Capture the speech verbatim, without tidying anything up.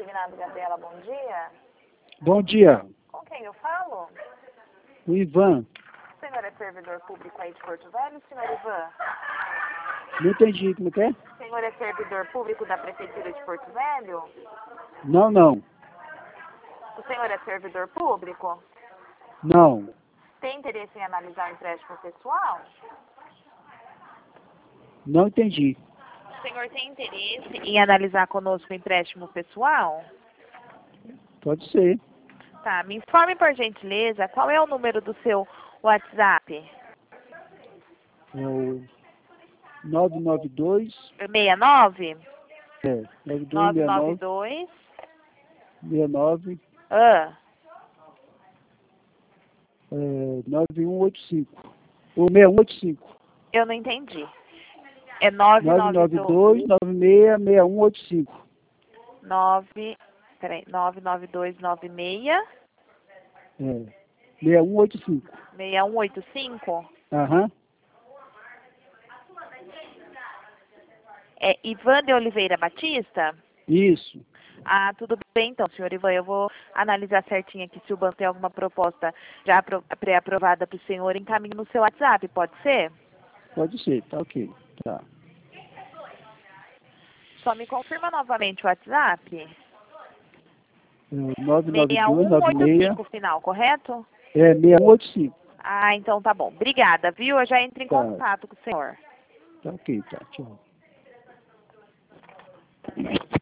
Signado Gabriela, bom dia. Bom dia, Com quem eu falo? o Ivan. O senhor é servidor público aí de Porto Velho, senhor Ivan? Não entendi, como é que é? O senhor é servidor público da Prefeitura de Porto Velho? Não, não, O senhor é servidor público? não. Tem interesse em analisar o empréstimo pessoal? Não entendi. O senhor tem interesse em analisar conosco o empréstimo pessoal? Pode ser. Tá, me informe por gentileza qual é o número do seu WhatsApp? É o nove nove dois, sessenta e nove? é, nove dois nove seis nove nove, dois? seis nove, Ah, é, nove um oito cinco. Ou seis um oito cinco. eu não entendi. É nove nove nove nove dois, dois, nove seis, seis um oito cinco. nove, peraí, nove nove dois nove seis, É, seis um oito cinco. seis um oito cinco. Aham, É Ivan de Oliveira Batista? isso. Ah, tudo bem então, senhor Ivan. Eu vou analisar certinho aqui se o banco tem alguma proposta já apro- pré-aprovada para o senhor. Encaminhe no seu WhatsApp, pode ser? Pode ser, tá ok. Tá. Só me confirma novamente o WhatsApp. É, nove nove dois, um nove oito seis, cinco final, correto? é, seis um oito cinco. Ah, então tá bom. Obrigada, viu? Eu já entro em Tá, contato com o senhor. tá ok, tá, tchau.